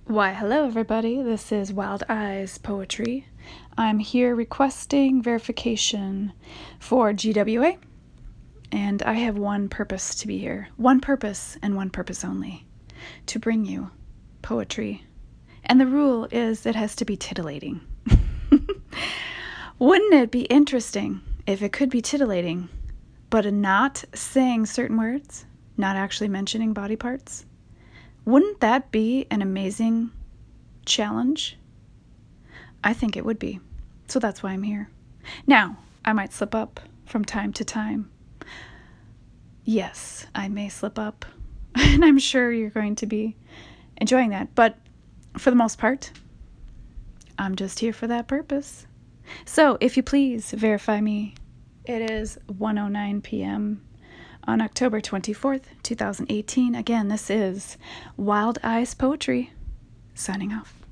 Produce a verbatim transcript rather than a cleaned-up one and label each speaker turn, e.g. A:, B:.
A: Why, hello everybody. This is Wild Eyes Poetry. I'm here requesting verification for G W A, and I have one purpose to be here. One purpose and one purpose only: to bring you poetry. And the rule is it has to be titillating. Wouldn't it be interesting if it could be titillating, but not saying certain words, not actually mentioning body parts? Wouldn't that be an amazing challenge? I think it would be. So that's why I'm here. Now, I might slip up from time to time. Yes, I may slip up. And I'm sure you're going to be enjoying that. But for the most part, I'm just here for that purpose. So if you please verify me. It is one oh nine p.m. on October twenty-fourth, two thousand eighteen. Again, this is Wild Eyes Poetry, signing off.